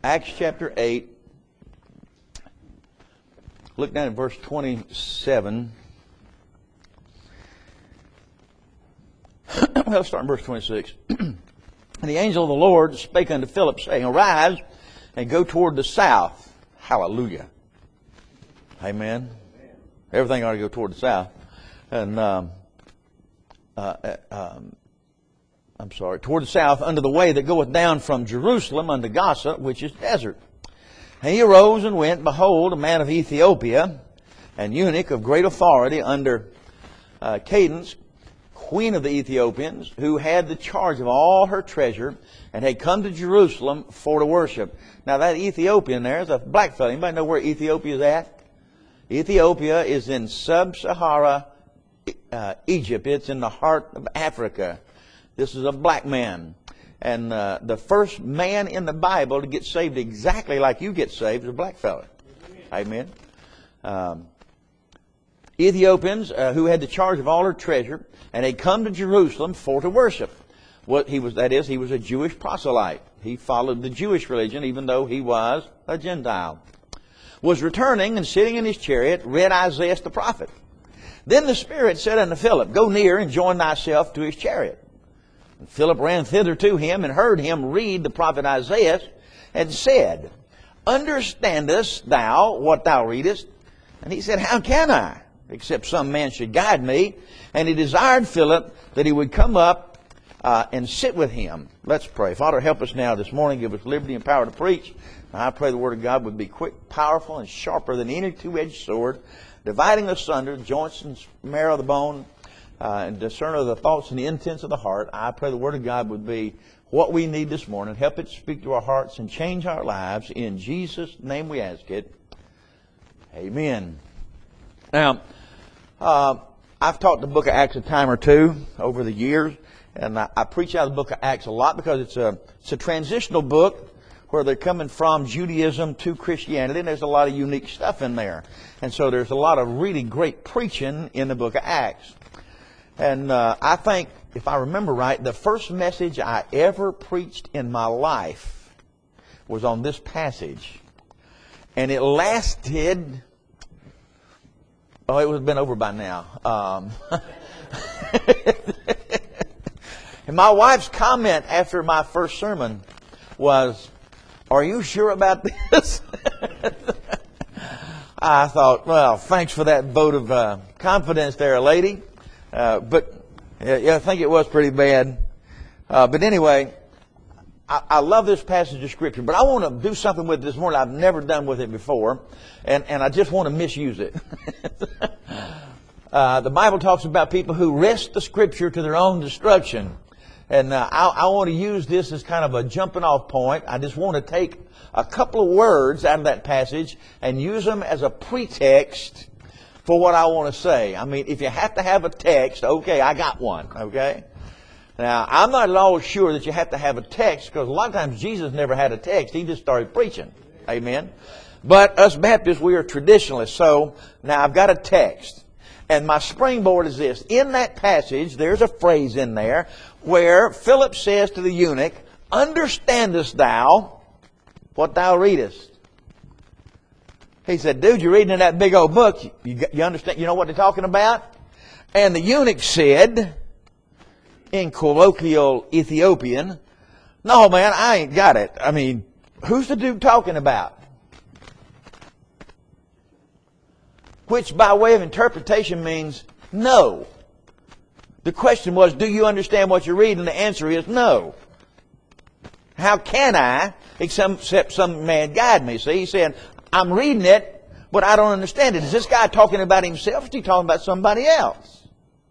Acts chapter 8. Look down at verse 27. Well, start in verse 26. And the angel of the Lord spake unto Philip, saying, Arise and go toward the south. Hallelujah. Amen. Everything ought to go toward the south. And toward the south, unto the way that goeth down from Jerusalem unto Gaza, which is desert. And he arose and went. Behold, a man of Ethiopia, an eunuch of great authority under Cadence, queen of the Ethiopians, who had the charge of all her treasure, and had come to Jerusalem for to worship. Now that Ethiopian there is a black fellow. Anybody know where Ethiopia is at? Ethiopia is in sub-Sahara Egypt. It's in the heart of Africa. This is a black man. And the first man in the Bible to get saved exactly like you get saved is a black fellow. Amen. Ethiopians who had the charge of all her treasure, and had come to Jerusalem for to worship. He was a Jewish proselyte. He followed the Jewish religion even though he was a Gentile. Was returning and sitting in his chariot, read Isaiah the prophet. Then the Spirit said unto Philip, Go near and join thyself to his chariot. And Philip ran thither to him and heard him read the prophet Isaiah, and said, Understandest thou what thou readest? And he said, How can I, except some man should guide me? And he desired Philip that he would come up and sit with him. Let's pray. Father, help us now this morning. Give us liberty and power to preach. And I pray the Word of God would be quick, powerful, and sharper than any two-edged sword, dividing asunder the joints and marrow of the bone, and discerner the thoughts and the intents of the heart. I pray the Word of God would be what we need this morning. Help it speak to our hearts and change our lives. In Jesus' name we ask it. Amen. Now, I've taught the book of Acts a time or two over the years, and I preach out of the book of Acts a lot because it's a transitional book where they're coming from Judaism to Christianity, and there's a lot of unique stuff in there. And so there's a lot of really great preaching in the book of Acts. And I think, if I remember right, the first message I ever preached in my life was on this passage. And it lasted... Oh, it would have been over by now. And my wife's comment after my first sermon was, Are you sure about this? I thought, well, thanks for that vote of confidence there, lady. But I think it was pretty bad. But anyway, I love this passage of Scripture, but I want to do something with it this morning I've never done with it before, and I just want to misuse it. The Bible talks about people who wrest the Scripture to their own destruction. And I want to use this as kind of a jumping off point. I just want to take a couple of words out of that passage and use them as a pretext for what I want to say. I mean, if you have to have a text, okay, I got one, okay? Now, I'm not at all sure that you have to have a text, because a lot of times Jesus never had a text. He just started preaching. Amen? But us Baptists, we are traditionalists. So, now I've got a text. And my springboard is this. In that passage, there's a phrase in there where Philip says to the eunuch, Understandest thou what thou readest? He said, Dude, you're reading in that big old book. You understand? You know what they're talking about? And the eunuch said, in colloquial Ethiopian, No, man, I ain't got it. I mean, who's the dude talking about? Which, by way of interpretation, means no. The question was, do you understand what you're reading? The answer is no. How can I, except some man guide me? See, he said, I'm reading it, but I don't understand it. Is this guy talking about himself, or is he talking about somebody else?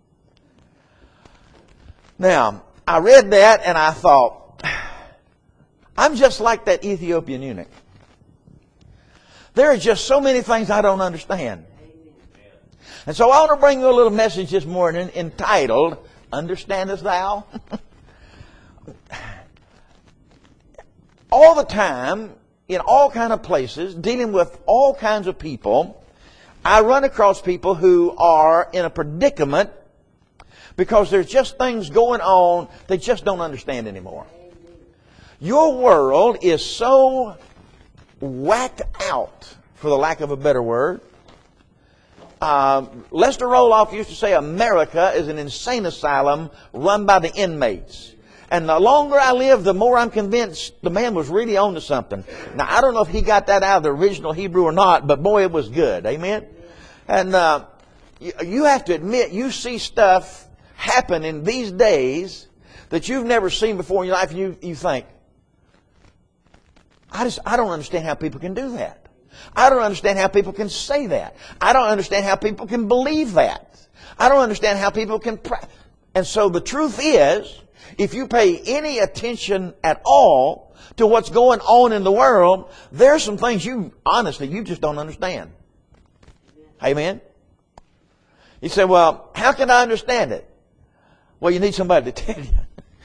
Now, I read that and I thought, I'm just like that Ethiopian eunuch. There are just so many things I don't understand. And so I want to bring you a little message this morning entitled, Understandest Thou? All the time, in all kind of places, dealing with all kinds of people, I run across people who are in a predicament because there's just things going on they just don't understand anymore. Your world is so whacked out, for the lack of a better word. Lester Roloff used to say America is an insane asylum run by the inmates. And the longer I live, the more I'm convinced the man was really on to something. Now, I don't know if he got that out of the original Hebrew or not, but boy, it was good. Amen? And you have to admit, you see stuff happen in these days that you've never seen before in your life, and you think, I don't understand how people can do that. I don't understand how people can say that. I don't understand how people can believe that. I don't understand how people can pray. And so the truth is, if you pay any attention at all to what's going on in the world, there's some things you just don't understand. Amen? You say, well, how can I understand it? Well, you need somebody to tell you.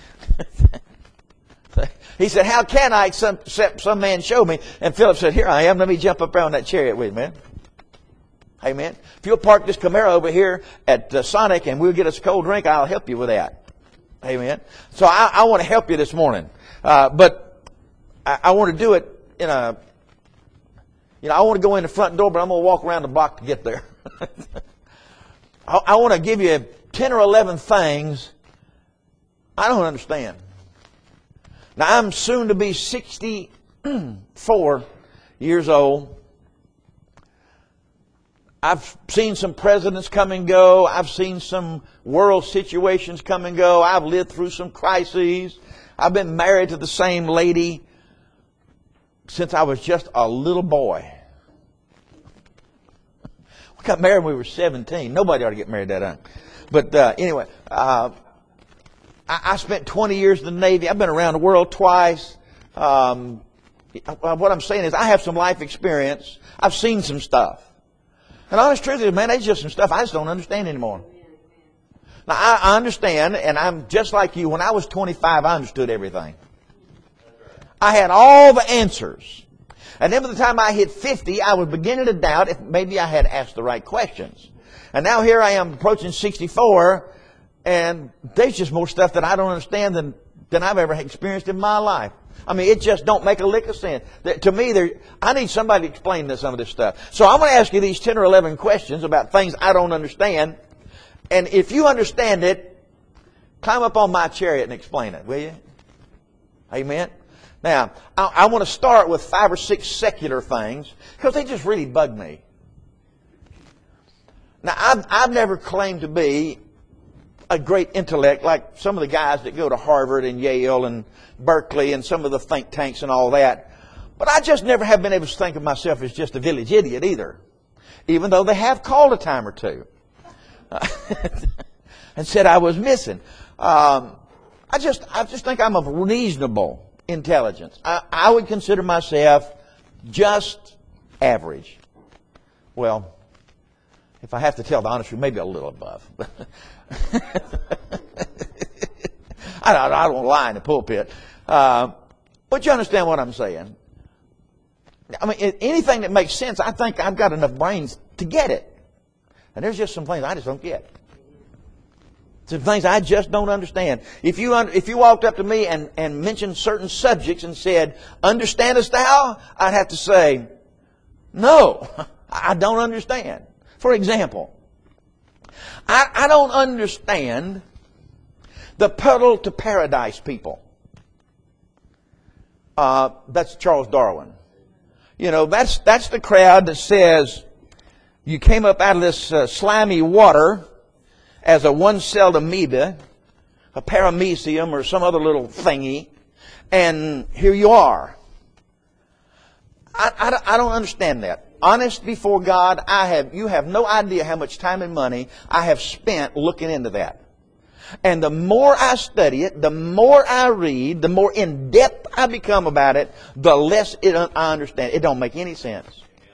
He said, how can I except some man show me? And Philip said, here I am. Let me jump up around that chariot with you, man. Amen. If you'll park this Camaro over here at Sonic and we'll get us a cold drink, I'll help you with that. Amen. So I want to help you this morning. But I want to do it in a, I want to go in the front door, but I'm going to walk around the block to get there. I want to give you 10 or 11 things I don't understand. Now, I'm soon to be 64 years old. I've seen some presidents come and go. I've seen some world situations come and go. I've lived through some crises. I've been married to the same lady since I was just a little boy. We got married when we were 17. Nobody ought to get married that young. But anyway, I spent 20 years in the Navy. I've been around the world twice. What I'm saying is I have some life experience. I've seen some stuff. And honest truth is, man, there's just some stuff I just don't understand anymore. Now, I understand, and I'm just like you. When I was 25, I understood everything. I had all the answers. And then by the time I hit 50, I was beginning to doubt if maybe I had asked the right questions. And now here I am approaching 64, and there's just more stuff that I don't understand than I've ever experienced in my life. I mean, it just don't make a lick of sense. To me, I need somebody to explain some of this stuff. So I'm going to ask you these 10 or 11 questions about things I don't understand. And if you understand it, climb up on my chariot and explain it, will you? Amen? Now, I want to start with 5 or 6 secular things because they just really bug me. Now, I've never claimed to be a great intellect like some of the guys that go to Harvard and Yale and Berkeley and some of the think tanks and all that. But I just never have been able to think of myself as just a village idiot either. Even though they have called a time or two. And said I was missing. I just think I'm of reasonable intelligence. I would consider myself just average. Well, if I have to tell the honest truth, maybe a little above. I don't lie in the pulpit. But you understand what I'm saying. I mean, anything that makes sense, I think I've got enough brains to get it. And there's just some things I just don't get. Some things I just don't understand. If you walked up to me and mentioned certain subjects and said, "Understandest thou?" I'd have to say, "No, I don't understand." For example, I don't understand the pedal to paradise people. That's Charles Darwin. You know, that's the crowd that says you came up out of this slimy water as a one-celled amoeba, a paramecium or some other little thingy, and here you are. I don't understand that. Honest before God, you have no idea how much time and money I have spent looking into that. And the more I study it, the more I read, the more in-depth I become about it, the less I understand. It don't make any sense.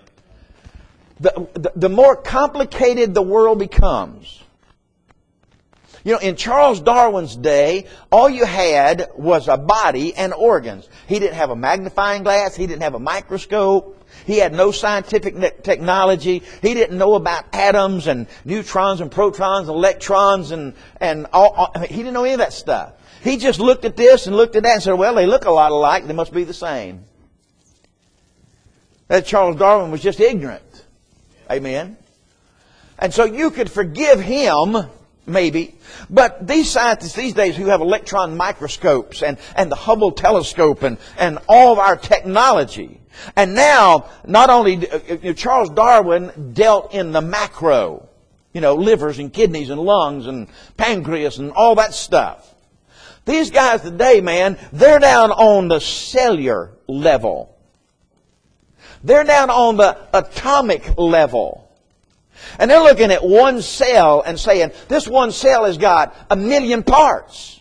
The more complicated the world becomes. You know, in Charles Darwin's day, all you had was a body and organs. He didn't have a magnifying glass. He didn't have a microscope. He had no scientific technology. He didn't know about atoms and neutrons and protons and electrons and all. He didn't know any of that stuff. He just looked at this and looked at that and said, well, they look a lot alike. They must be the same. that Charles Darwin was just ignorant. Amen. And so you could forgive him, maybe. But these scientists these days who have electron microscopes and the Hubble telescope and all of our technology. And now, not only Charles Darwin dealt in the macro, livers and kidneys and lungs and pancreas and all that stuff. These guys today, man, they're down on the cellular level. They're down on the atomic level. And they're looking at one cell and saying, this one cell has got 1 million parts.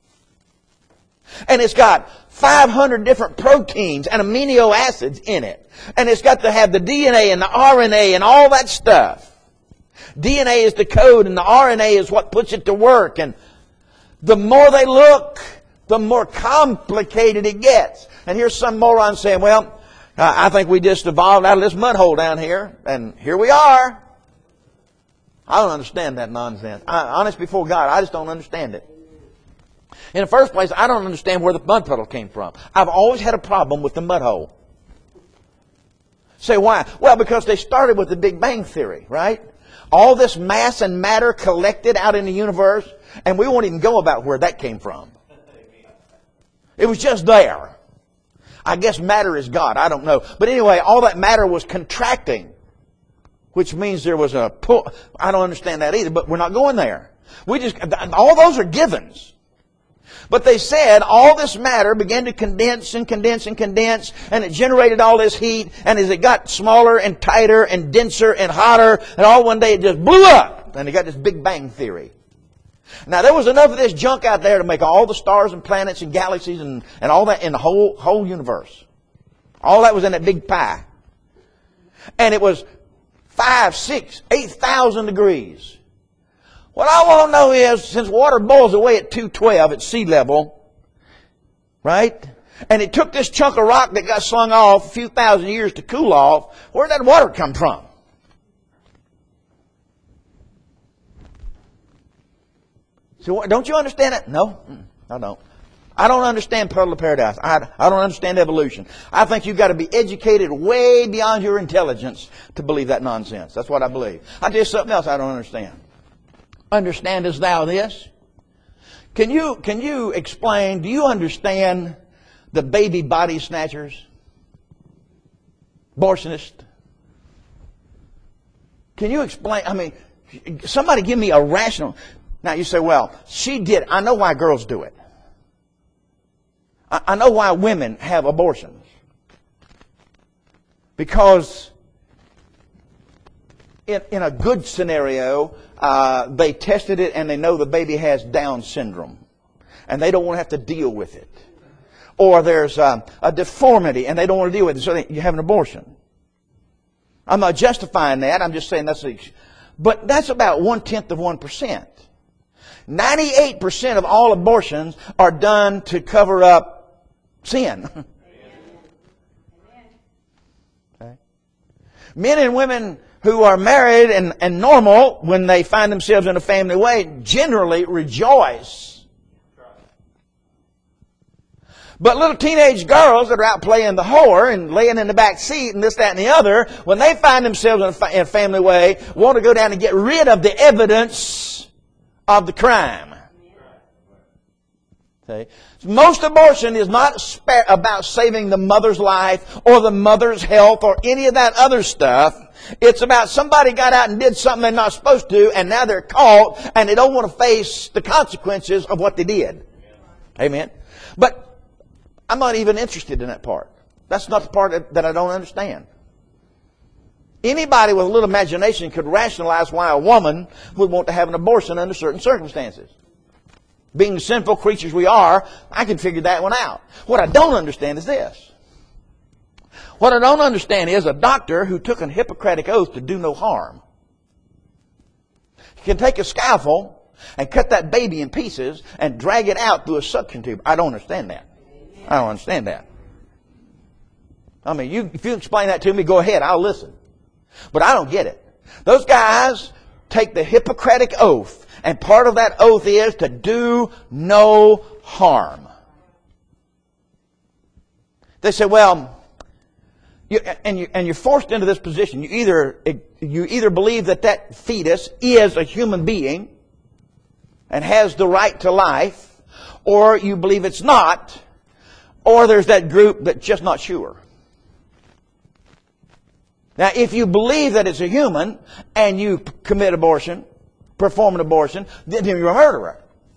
And it's got 500 different proteins and amino acids in it. And it's got to have the DNA and the RNA and all that stuff. DNA is the code and the RNA is what puts it to work. And the more they look, the more complicated it gets. And here's some moron saying, well, I think we just evolved out of this mud hole down here, and here we are. I don't understand that nonsense. Honest before God, I just don't understand it. In the first place, I don't understand where the mud puddle came from. I've always had a problem with the mud hole. Say why? Well, because they started with the Big Bang Theory, right? All this mass and matter collected out in the universe, and we won't even go about where that came from. It was just there. I guess matter is God. I don't know. But anyway, all that matter was contracting, which means there was a pull. I don't understand that either, but we're not going there. All those are givens. But they said all this matter began to condense and condense and condense, and it generated all this heat, and as it got smaller and tighter and denser and hotter, and all one day it just blew up, and they got this Big Bang Theory. Now there was enough of this junk out there to make all the stars and planets and galaxies and all that in the whole universe. All that was in that big pie. And it was 5, 6, 8,000 degrees. What I want to know is, since water boils away at 212 at sea level, right? And it took this chunk of rock that got slung off a few thousand years to cool off, where did that water come from? So don't you understand it? No, I don't. I don't understand Puddle of Paradise. I don't understand evolution. I think you've got to be educated way beyond your intelligence to believe that nonsense. That's what I believe. I tell you something else I don't understand. Understandest thou this? Can you explain, do you understand the baby body snatchers? Abortionists? Can you explain, somebody give me a rational... Now you say, well, she did. I know why girls do it. I know why women have abortions. Because in a good scenario, they tested it and they know the baby has Down syndrome. And they don't want to have to deal with it. Or there's a deformity and they don't want to deal with it, so you have an abortion. I'm not justifying that. I'm just saying but that's about 1/10%. 98% of all abortions are done to cover up sin. Okay. Men and women who are married and normal, when they find themselves in a family way, generally rejoice. But little teenage girls that are out playing the whore and laying in the back seat and this, that, and the other, when they find themselves in a family way, want to go down and get rid of the evidence of the crime. Okay. Most abortion is not about saving the mother's life or the mother's health or any of that other stuff. It's about somebody got out and did something they're not supposed to, and now they're caught and they don't want to face the consequences of what they did. Amen. But I'm not even interested in that part. That's not the part that I don't understand. Anybody with a little imagination could rationalize why a woman would want to have an abortion under certain circumstances. Being sinful creatures we are, I can figure that one out. What I don't understand is this. What I don't understand is a doctor who took a Hippocratic oath to do no harm. He can take a scalpel and cut that baby in pieces and drag it out through a suction tube. I don't understand that. I don't understand that. If you explain that to me, go ahead, I'll listen. But I don't get it. Those guys take the Hippocratic oath, and part of that oath is to do no harm. They say, well, and you're forced into this position. You either believe that that fetus is a human being and has the right to life, or you believe it's not, or there's that group that's just not sure. Now, if you believe that it's a human and you commit abortion, perform an abortion, then you're a murderer.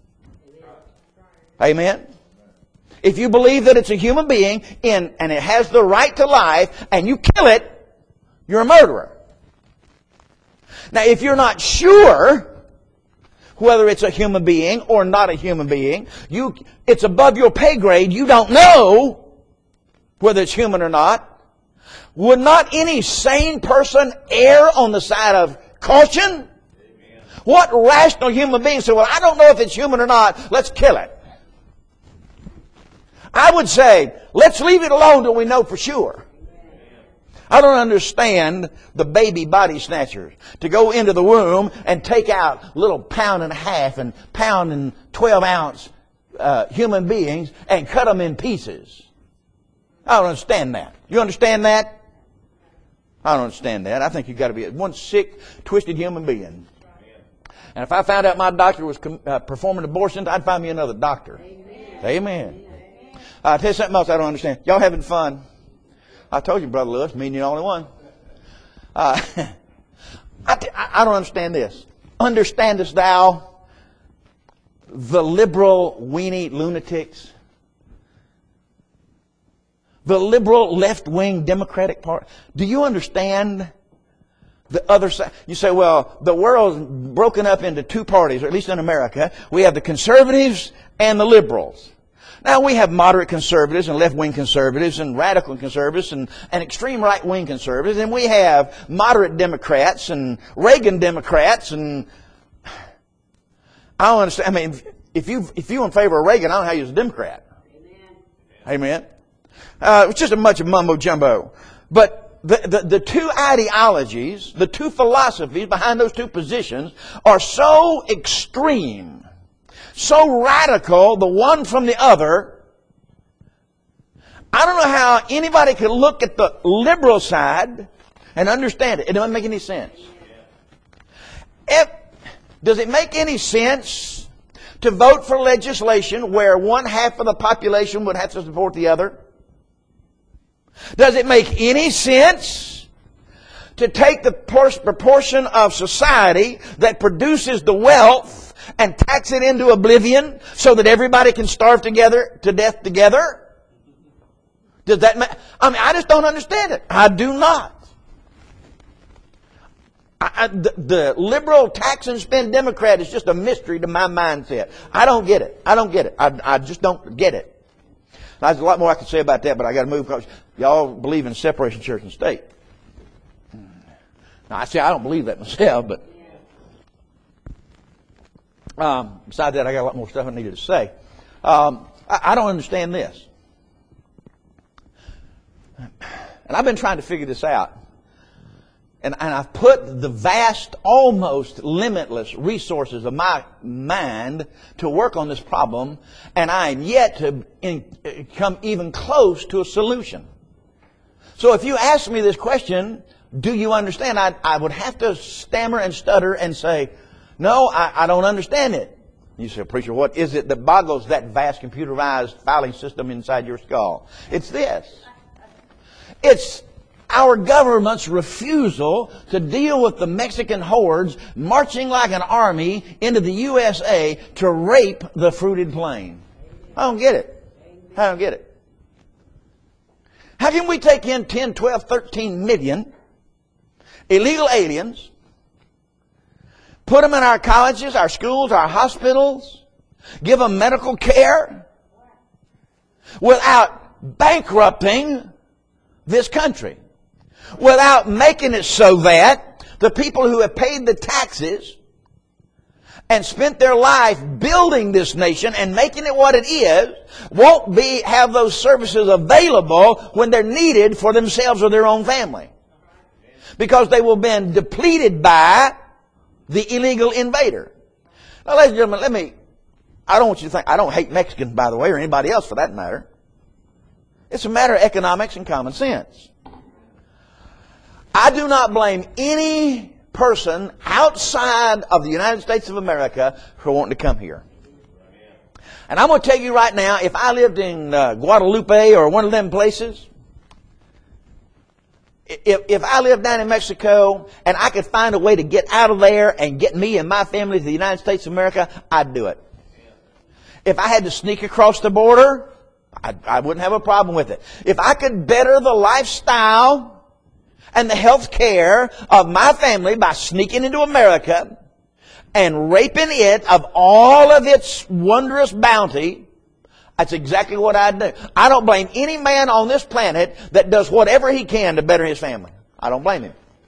Amen? If you believe that it's a human being and it has the right to life and you kill it, you're a murderer. Now, if you're not sure whether it's a human being or not a human being, it's above your pay grade, you don't know whether it's human or not, would not any sane person err on the side of caution? Amen. What rational human being say, well, I don't know if it's human or not, let's kill it? I would say, let's leave it alone till we know for sure. I don't understand the baby body snatchers to go into the womb and take out little 1.5 pound and 12-ounce human beings and cut them in pieces. I don't understand that. You understand that? I don't understand that. I think you've got to be one sick, twisted human being. And if I found out my doctor was performing abortions, I'd find me another doctor. Amen. Amen. I'll tell you something else I don't understand. Y'all having fun? I told you, Brother Lewis, me and you're the only one. I don't understand this. Understandest thou the liberal weenie lunatics? The liberal left-wing Democratic Party. Do you understand the other side? You say, well, the world's broken up into two parties, or at least in America. We have the conservatives and the liberals. Now, we have moderate conservatives and left-wing conservatives and radical conservatives and extreme right-wing conservatives. And we have moderate Democrats and Reagan Democrats. And I don't understand. I mean, if you're in favor of Reagan, I don't know how you're a Democrat. Amen. It's just a bunch of mumbo-jumbo. But the two ideologies, the two philosophies behind those two positions are so extreme, so radical, the one from the other. I don't know how anybody can look at the liberal side and understand it. It doesn't make any sense. Does it make any sense to vote for legislation where one half of the population would have to support the other? Does it make any sense to take the proportion of society that produces the wealth and tax it into oblivion so that everybody can starve together to death together? Does that I just don't understand it. I do not. The liberal tax and spend Democrat is just a mystery to my mindset. I don't get it. I just don't get it. Now, there's a lot more I could say about that, but I got to move because y'all believe in separation of church and state. Now, I don't believe that myself, but besides that, I got a lot more stuff I needed to say. I don't understand this. And I've been trying to figure this out. And I've put the vast, almost limitless resources of my mind to work on this problem, and I am yet to come even close to a solution. So if you ask me this question, do you understand? I would have to stammer and stutter and say, no, I don't understand it. You say, preacher, what is it that boggles that vast computerized filing system inside your skull? It's this. It's our government's refusal to deal with the Mexican hordes marching like an army into the USA to rape the fruited plain. I don't get it. I don't get it. How can we take in 10, 12, 13 million illegal aliens, put them in our colleges, our schools, our hospitals, give them medical care without bankrupting this country? Without making it so that the people who have paid the taxes and spent their life building this nation and making it what it is won't have those services available when they're needed for themselves or their own family. Because they will have been depleted by the illegal invader. Now, ladies and gentlemen, I don't want you to think, I don't hate Mexicans, by the way, or anybody else for that matter. It's a matter of economics and common sense. I do not blame any person outside of the United States of America for wanting to come here. And I'm going to tell you right now, if I lived in Guadalupe or one of them places, if I lived down in Mexico and I could find a way to get out of there and get me and my family to the United States of America, I'd do it. If I had to sneak across the border, I wouldn't have a problem with it. If I could better the lifestyle and the health care of my family by sneaking into America and raping it of all of its wondrous bounty, that's exactly what I'd do. I don't blame any man on this planet that does whatever he can to better his family. I don't blame him.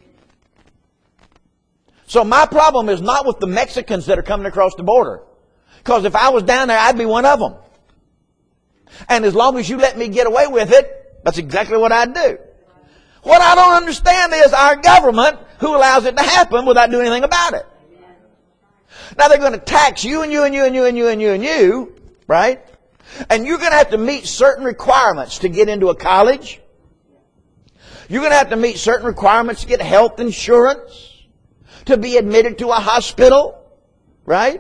So my problem is not with the Mexicans that are coming across the border. Because if I was down there, I'd be one of them. And as long as you let me get away with it, that's exactly what I'd do. What I don't understand is our government who allows it to happen without doing anything about it. Now they're going to tax you and you and you and you and you and you and you, right? And you're going to have to meet certain requirements to get into a college. You're going to have to meet certain requirements to get health insurance, to be admitted to a hospital, right?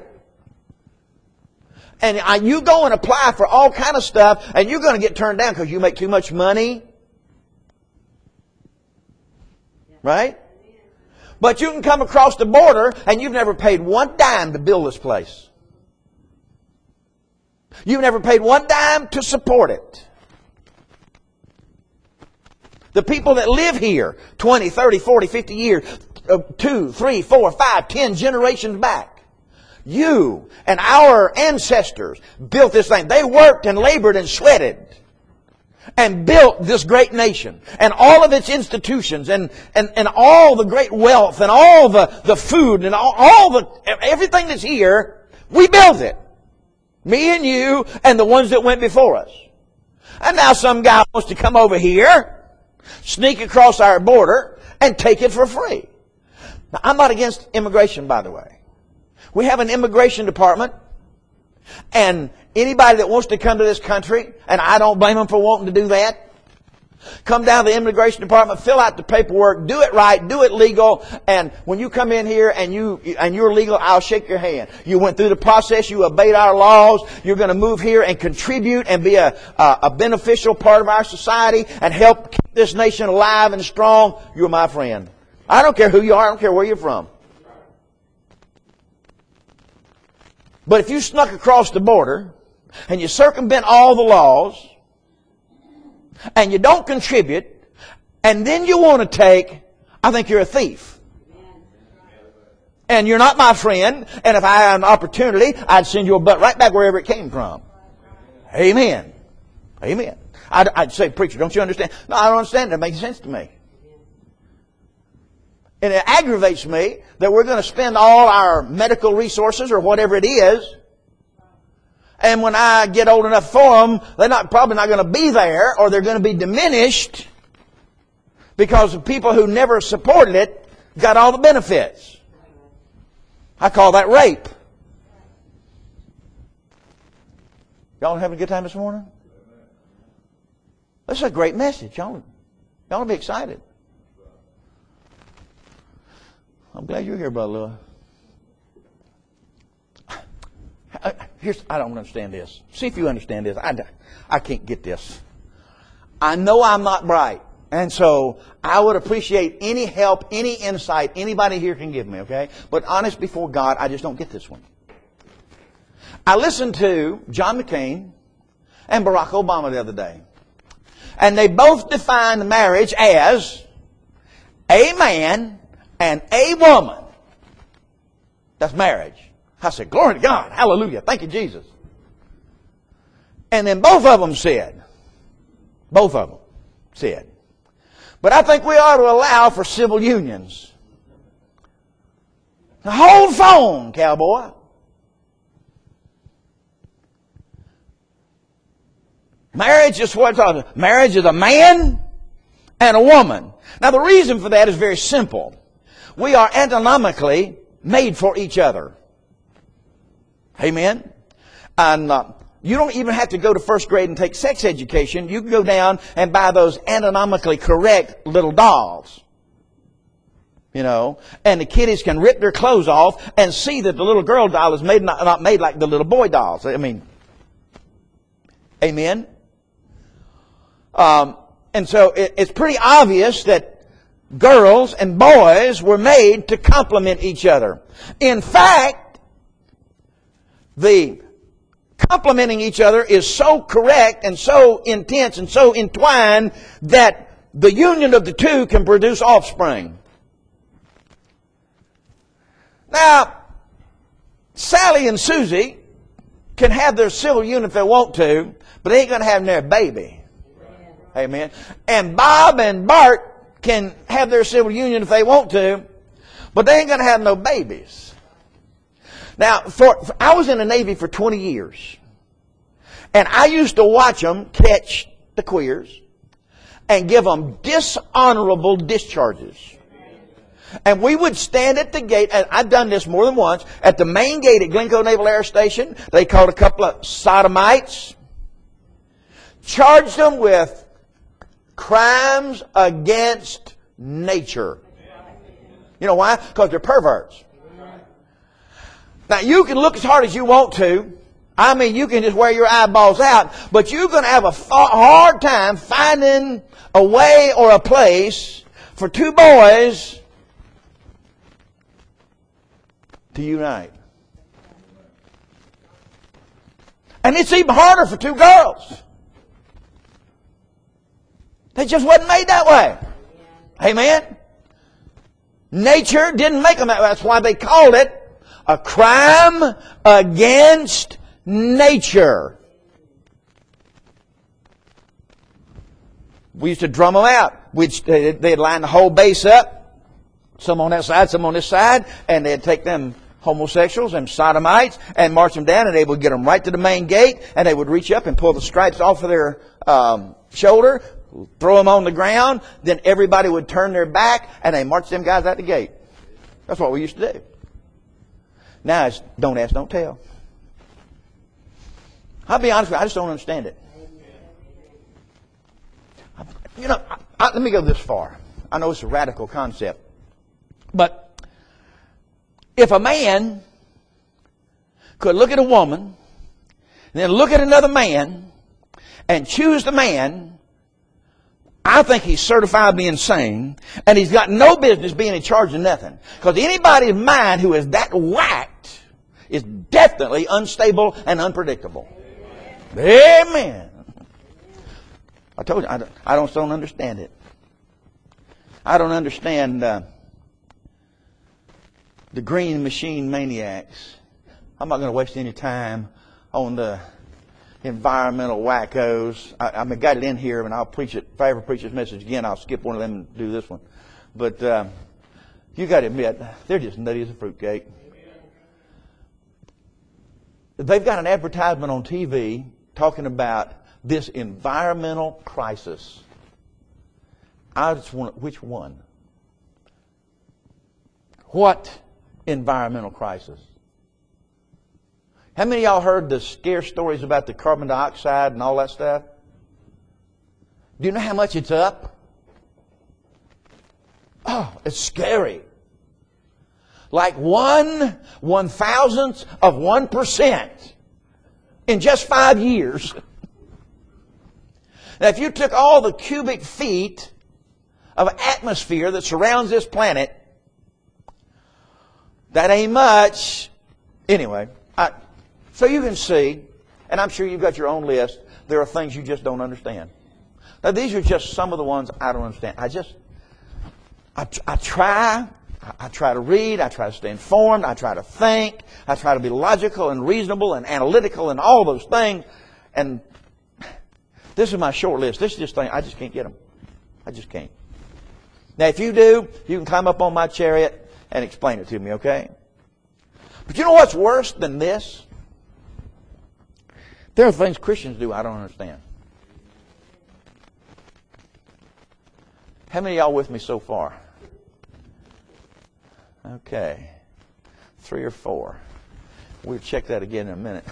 And you go and apply for all kind of stuff, and you're going to get turned down because you make too much money. Right? But you can come across the border and you've never paid one dime to build this place. You've never paid one dime to support it. The people that live here 20, 30, 40, 50 years, 2, 3, 4, 5, 10 generations back. You and our ancestors built this thing. They worked and labored and sweated and built this great nation and all of its institutions and all the great wealth and all the food and everything that's here. We built it. Me and you and the ones that went before us. And now some guy wants to come over here, sneak across our border, and take it for free. Now, I'm not against immigration, by the way. We have an immigration department, and anybody that wants to come to this country, and I don't blame them for wanting to do that, come down to the immigration department, fill out the paperwork, do it right, do it legal, and when you come in here and you're legal, I'll shake your hand. You went through the process, you obeyed our laws, you're going to move here and contribute and be a beneficial part of our society and help keep this nation alive and strong. You're my friend. I don't care who you are, I don't care where you're from. But if you snuck across the border and you circumvent all the laws and you don't contribute and then you want to take, I think you're a thief. And you're not my friend, and if I had an opportunity, I'd send your butt right back wherever it came from. Amen. Amen. I'd say, preacher, don't you understand? No, I don't understand. That makes sense to me. And it aggravates me that we're going to spend all our medical resources or whatever it is, and when I get old enough for them, they're probably not going to be there, or they're going to be diminished because the people who never supported it got all the benefits. I call that rape. Y'all having a good time this morning? This is a great message. Y'all will be excited. I'm glad you're here, Brother Lewis. I don't understand this. See if you understand this. I can't get this. I know I'm not bright. And so I would appreciate any help, any insight anybody here can give me, okay? But honest before God, I just don't get this one. I listened to John McCain and Barack Obama the other day. And they both defined marriage as a man and a woman. That's marriage. I said, glory to God. Hallelujah. Thank you, Jesus. And then both of them said, but I think we ought to allow for civil unions. Now hold phone, cowboy. Marriage is what it's all about. Marriage is a man and a woman. Now the reason for that is very simple. We are anatomically made for each other. Amen? And you don't even have to go to first grade and take sex education. You can go down and buy those anatomically correct little dolls. you know, and the kiddies can rip their clothes off and see that the little girl doll is made not made like the little boy dolls. I mean, amen? And so it's pretty obvious that girls and boys were made to complement each other. In fact, the complementing each other is so correct and so intense and so entwined that the union of the two can produce offspring. Now, Sally and Susie can have their civil union if they want to, but they ain't going to have their baby. Amen. And Bob and Bart can have their civil union if they want to, but they ain't going to have no babies. Now, I was in the Navy for 20 years, and I used to watch them catch the queers and give them dishonorable discharges. And we would stand at the gate, and I've done this more than once, at the main gate at Glencoe Naval Air Station. They called a couple of sodomites, charged them with crimes against nature. You know why? Because they're perverts. Now, you can look as hard as you want to. I mean, you can just wear your eyeballs out, but you're going to have a hard time finding a way or a place for two boys to unite. And it's even harder for two girls. They just wasn't made that way. Amen? Nature didn't make them that way. That's why they called it a crime against nature. We used to drum them out. They'd line the whole base up, some on that side, some on this side, and they'd take them homosexuals and sodomites and march them down, and they would get them right to the main gate, and they would reach up and pull the stripes off of their shoulder, throw them on the ground, then everybody would turn their back, and they march them guys out the gate. That's what we used to do. Now it's don't ask, don't tell. I'll be honest with you, I just don't understand it. You know, let me go this far. I know it's a radical concept. But if a man could look at a woman, and then look at another man, and choose the man, I think he's certifiably insane, and he's got no business being in charge of nothing. Because anybody's mind who is that whacked is definitely unstable and unpredictable. Amen. I told you, I don't understand it. I don't understand the green machine maniacs. I'm not going to waste any time on the environmental wackos. I got it in here, and I'll preach it. If I ever preach this message again, I'll skip one of them and do this one. But you got to admit, they're just nutty as a fruitcake. They've got an advertisement on TV talking about this environmental crisis. I just want, which one? What environmental crisis? How many of y'all heard the scare stories about the carbon dioxide and all that stuff? Do you know how much it's up? Oh, it's scary. Like 1/1000th of 1% in just 5 years. Now, if you took all the cubic feet of atmosphere that surrounds this planet, that ain't much. Anyway, so you can see, and I'm sure you've got your own list, there are things you just don't understand. Now, these are just some of the ones I don't understand. I try to read, I try to stay informed, I try to think, I try to be logical and reasonable and analytical and all those things. And this is my short list. This is just things, I just can't get them. I just can't. Now, if you do, you can climb up on my chariot and explain it to me, okay? But you know what's worse than this? There are things Christians do I don't understand. How many of y'all with me so far? Okay. 3 or 4. We'll check that again in a minute.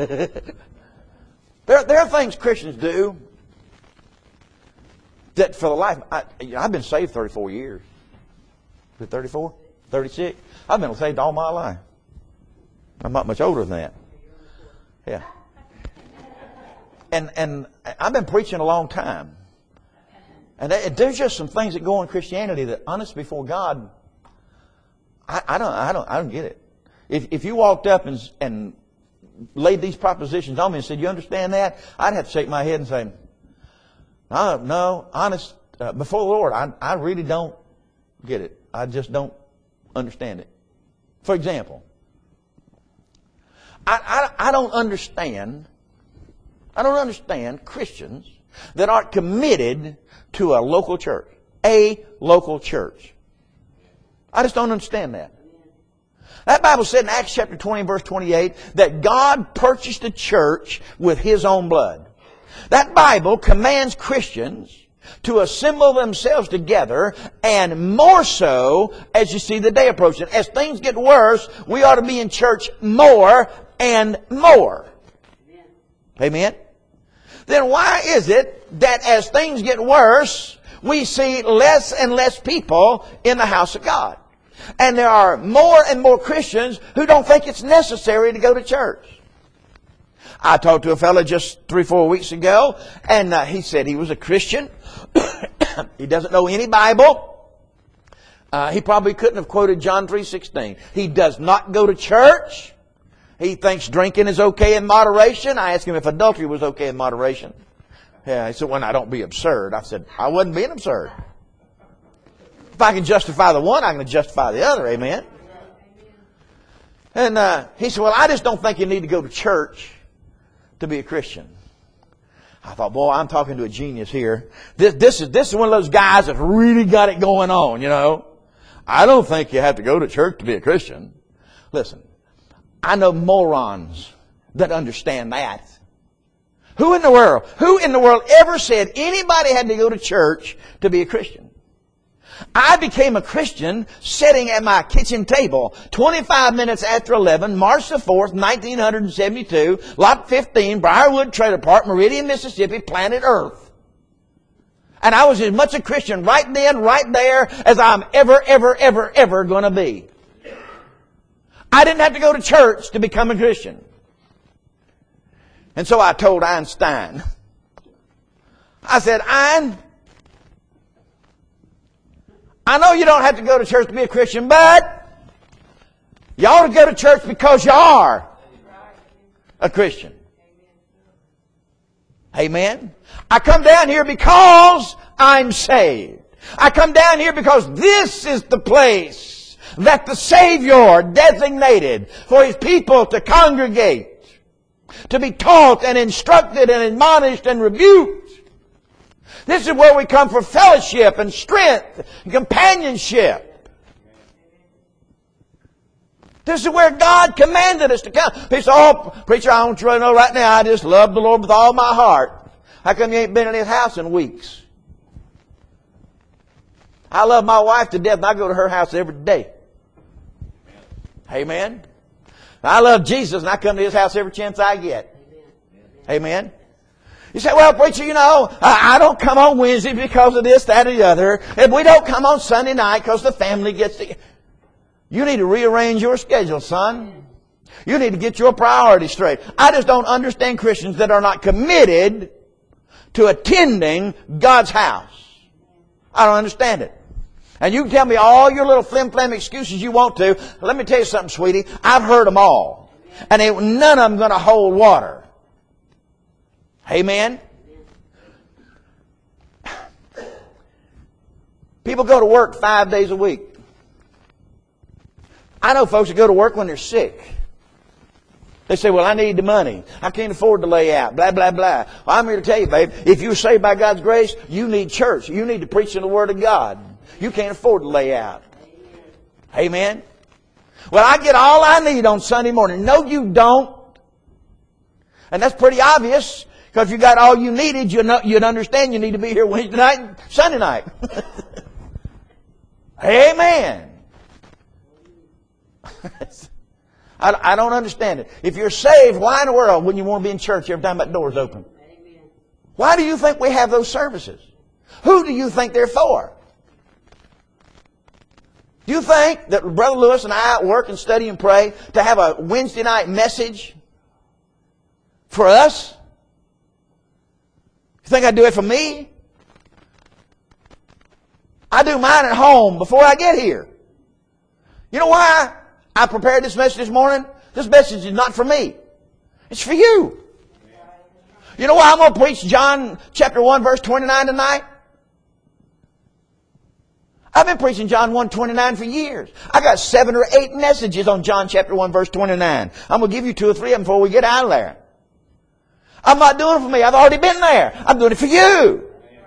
There are things Christians do that for the life... I've been saved 34 years. Is it 34? 36? I've been saved all my life. I'm not much older than that. Yeah. And I've been preaching a long time. And there's just some things that go in Christianity that, honest before God, I don't get it. If you walked up and laid these propositions on me and said, "You understand that?" I'd have to shake my head and say, "No, honest, before the Lord, I really don't get it. I just don't understand it." For example, I don't understand Christians that aren't committed to a local church. A local church. I just don't understand that. That Bible said in Acts chapter 20 verse 28 that God purchased the church with His own blood. That Bible commands Christians to assemble themselves together, and more so as you see the day approaching. As things get worse, we ought to be in church more and more. Amen? Then why is it that as things get worse, we see less and less people in the house of God? And there are more and more Christians who don't think it's necessary to go to church. I talked to a fellow just 3-4 weeks ago, and he said he was a Christian. He doesn't know any Bible. He probably couldn't have quoted John 3:16. He does not go to church. He thinks drinking is okay in moderation. I asked him if adultery was okay in moderation. Yeah, he said, "Well, now don't be absurd." I said, "I wasn't being absurd. If I can justify the one, I can justify the other." Amen. And he said, "Well, I just don't think you need to go to church to be a Christian." I thought, boy, I'm talking to a genius here. This is one of those guys that really got it going on, you know. I don't think you have to go to church to be a Christian. Listen, I know morons that understand that. Who in the world ever said anybody had to go to church to be a Christian? I became a Christian sitting at my kitchen table 25 minutes after 11, March the 4th, 1972, Lot 15, Briarwood Trailer Park, Meridian, Mississippi, planet Earth. And I was as much a Christian right then, right there, as I'm ever going to be. I didn't have to go to church to become a Christian. And so I told Einstein, I said, I know you don't have to go to church to be a Christian, but you ought to go to church because you are a Christian. Amen? I come down here because I'm saved. I come down here because this is the place that the Savior designated for His people to congregate, to be taught and instructed and admonished and rebuked. This is where we come for fellowship and strength and companionship. This is where God commanded us to come. People say, "Oh, preacher, I want you to know right now, I just love the Lord with all my heart." How come you ain't been in His house in weeks? I love my wife to death, and I go to her house every day. Amen. I love Jesus, and I come to His house every chance I get. Amen. You say, "Well, preacher, you know, I don't come on Wednesday because of this, that, or the other. And we don't come on Sunday night because the family gets together." You need to rearrange your schedule, son. You need to get your priorities straight. I just don't understand Christians that are not committed to attending God's house. I don't understand it. And you can tell me all your little flim-flam excuses you want to. Let me tell you something, sweetie. I've heard them all. And none of them going to hold water. Amen? People go to work 5 days a week. I know folks that go to work when they're sick. They say, "Well, I need the money. I can't afford to lay out." Blah, blah, blah. Well, I'm here to tell you, babe, if you're saved by God's grace, you need church. You need to preach in the Word of God. You can't afford to lay out. Amen? "Well, I get all I need on Sunday morning." No, you don't. And that's pretty obvious. Because if you got all you needed, you'd understand you need to be here Wednesday night and Sunday night. Amen. I don't understand it. If you're saved, why in the world wouldn't you want to be in church every time that door's open? Why do you think we have those services? Who do you think they're for? Do you think that Brother Lewis and I work and study and pray to have a Wednesday night message for us? You think I do it for me? I do mine at home before I get here. You know why I prepared this message this morning? This message is not for me. It's for you. You know why I'm going to preach John chapter 1 verse 29 tonight? I've been preaching John 1:29 for years. I got 7 or 8 messages on John chapter 1 verse 29. I'm going to give you 2 or 3 of them before we get out of there. I'm not doing it for me. I've already been there. I'm doing it for you.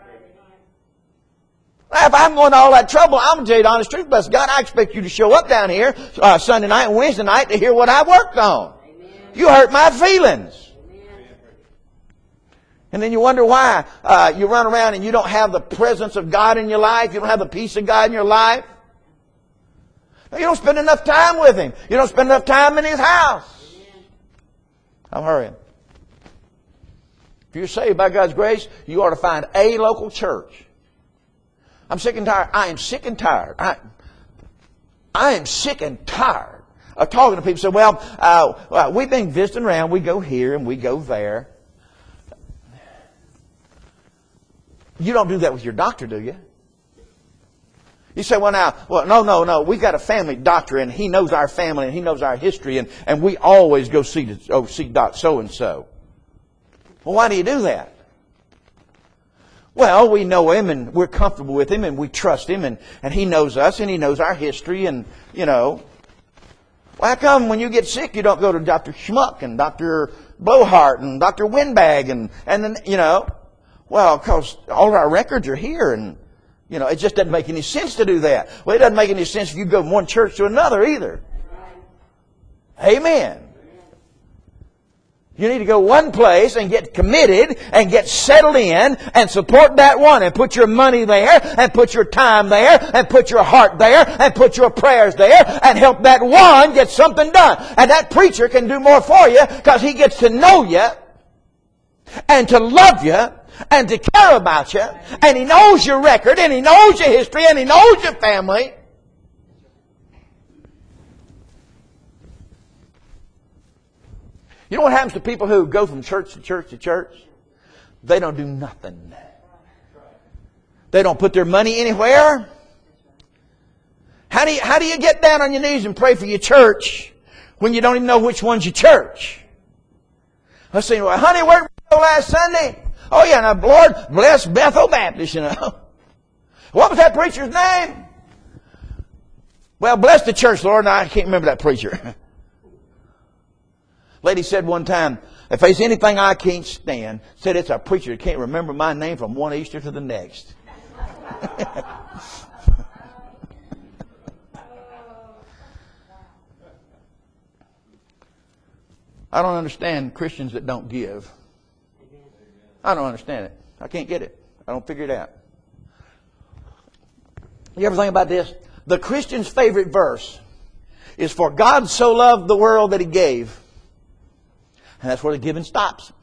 Now, if I'm going to all that trouble, I'm going to tell you the honest truth. Bless God, I expect you to show up down here Sunday night and Wednesday night to hear what I worked on. You hurt my feelings. And then you wonder why you run around and you don't have the presence of God in your life. You don't have the peace of God in your life. You don't spend enough time with Him. You don't spend enough time in His house. I'm hurrying. If you're saved by God's grace, you ought to find a local church. I'm sick and tired. I am sick and tired. I am sick and tired of talking to people who say, well, we've been visiting around. We go here and we go there. You don't do that with your doctor, do you? You say, no. We've got a family doctor and he knows our family and he knows our history and we always go see Doc so-and-so. Well, why do you do that? Well, we know him and we're comfortable with him and we trust him and he knows us and he knows our history and, you know. Well, how come when you get sick you don't go to Dr. Schmuck and Dr. Blowhart and Dr. Windbag and then, you know. Well, because all of our records are here and, you know, it just doesn't make any sense to do that. Well, it doesn't make any sense if you go from one church to another either. Amen. You need to go one place and get committed and get settled in and support that one and put your money there and put your time there and put your heart there and put your prayers there and help that one get something done. And that preacher can do more for you because he gets to know you and to love you and to care about you, and he knows your record, and he knows your history, and he knows your family. You know what happens to people who go from church to church to church? They don't do nothing. They don't put their money anywhere. How do you get down on your knees and pray for your church when you don't even know which one's your church? Let's see, well, honey, where did we go last Sunday? Oh yeah, now Lord bless Bethel Baptist, you know. What was that preacher's name? Well, bless the church, Lord. No, I can't remember that preacher. Lady said one time, if there's anything I can't stand, said it's a preacher that can't remember my name from one Easter to the next. I don't understand Christians that don't give. I don't understand it. I can't get it. I don't figure it out. You ever think about this? The Christian's favorite verse is, for God so loved the world that He gave. And that's where the giving stops.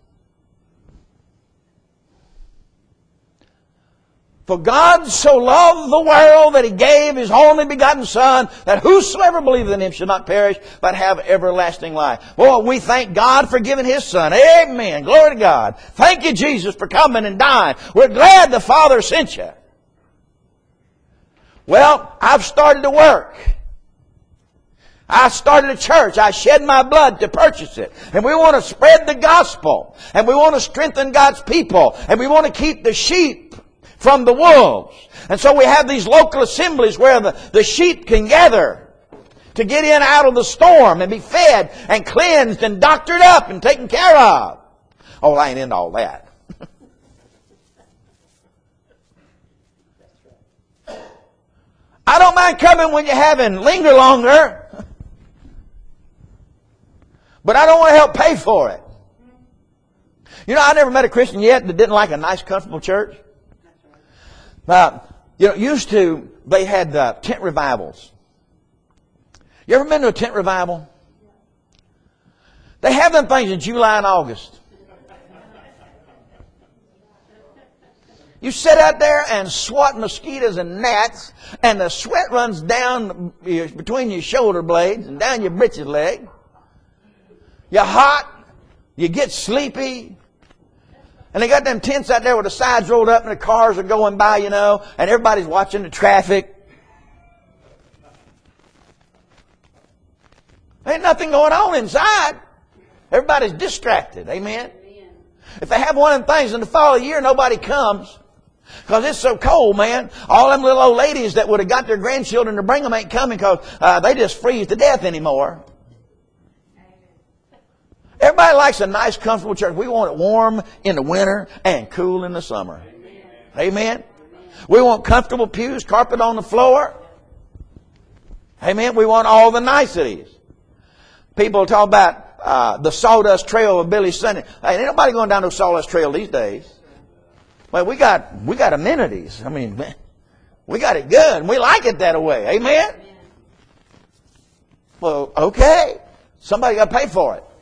For God so loved the world that He gave His only begotten Son, that whosoever believeth in Him should not perish, but have everlasting life. Well, we thank God for giving His Son. Amen. Glory to God. Thank you, Jesus, for coming and dying. We're glad the Father sent you. Well, I've started to work. I started a church. I shed my blood to purchase it. And we want to spread the gospel. And we want to strengthen God's people. And we want to keep the sheep from the wolves. And so we have these local assemblies where the sheep can gather to get in out of the storm and be fed and cleansed and doctored up and taken care of. Oh, I ain't into all that. I don't mind coming when you haven't. Linger longer. But I don't want to help pay for it. You know, I never met a Christian yet that didn't like a nice, comfortable church. Used to, they had tent revivals. You ever been to a tent revival? They have them things in July and August. You sit out there and swat mosquitoes and gnats, and the sweat runs down between your shoulder blades and down your britches leg. You're hot. You get sleepy. And they got them tents out there with the sides rolled up and the cars are going by, you know, and everybody's watching the traffic. Ain't nothing going on inside. Everybody's distracted. Amen? If they have one of them things in the fall of the year, nobody comes. Because it's so cold, man. All them little old ladies that would have got their grandchildren to bring them ain't coming because they just freeze to death anymore. Everybody likes a nice, comfortable church. We want it warm in the winter and cool in the summer. Amen? We want comfortable pews, carpet on the floor. Amen? We want all the niceties. People talk about the sawdust trail of Billy Sunday. Hey, ain't nobody going down no sawdust trail these days. Well, we got amenities. I mean, man, we got it good, and we like it that way. Amen? Well, okay. Somebody got to pay for it.